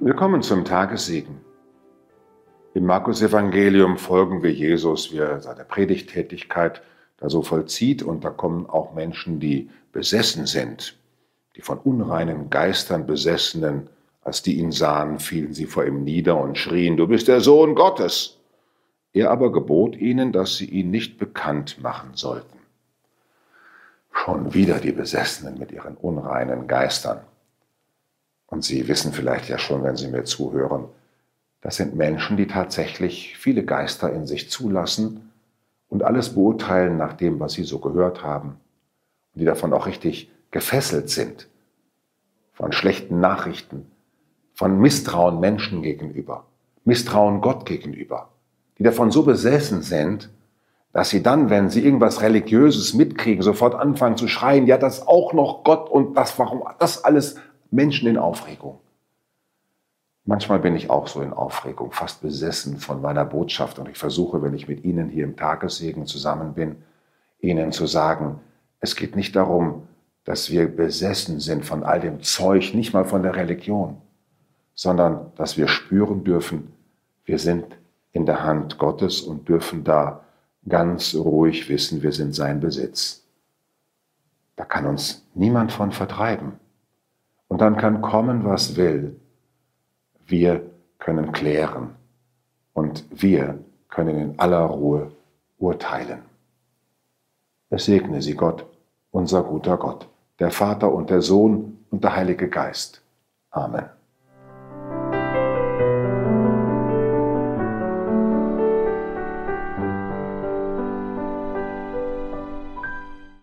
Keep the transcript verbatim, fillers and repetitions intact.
Willkommen zum Tagessegen. Im Markus-Evangelium folgen wir Jesus, wie er seine Predigttätigkeit da so vollzieht. Und da kommen auch Menschen, die besessen sind, die von unreinen Geistern besessenen. Als die ihn sahen, fielen sie vor ihm nieder und schrien: Du bist der Sohn Gottes. Er aber gebot ihnen, dass sie ihn nicht bekannt machen sollten. Schon wieder die Besessenen mit ihren unreinen Geistern. Und Sie wissen vielleicht ja schon, wenn Sie mir zuhören, das sind Menschen, die tatsächlich viele Geister in sich zulassen und alles beurteilen nach dem, was sie so gehört haben. Und die davon auch richtig gefesselt sind. Von schlechten Nachrichten, von Misstrauen Menschen gegenüber, Misstrauen Gott gegenüber. Die davon so besessen sind, dass sie dann, wenn sie irgendwas Religiöses mitkriegen, sofort anfangen zu schreien: Ja, das auch noch Gott und das, warum, das alles. Menschen in Aufregung. Manchmal bin ich auch so in Aufregung, fast besessen von meiner Botschaft. Und ich versuche, wenn ich mit Ihnen hier im Tagessegen zusammen bin, Ihnen zu sagen, es geht nicht darum, dass wir besessen sind von all dem Zeug, nicht mal von der Religion, sondern dass wir spüren dürfen, wir sind in der Hand Gottes und dürfen da ganz ruhig wissen, wir sind sein Besitz. Da kann uns niemand von vertreiben. Und dann kann kommen, was will. Wir können klären und wir können in aller Ruhe urteilen. Es segne Sie Gott, unser guter Gott, der Vater und der Sohn und der Heilige Geist. Amen.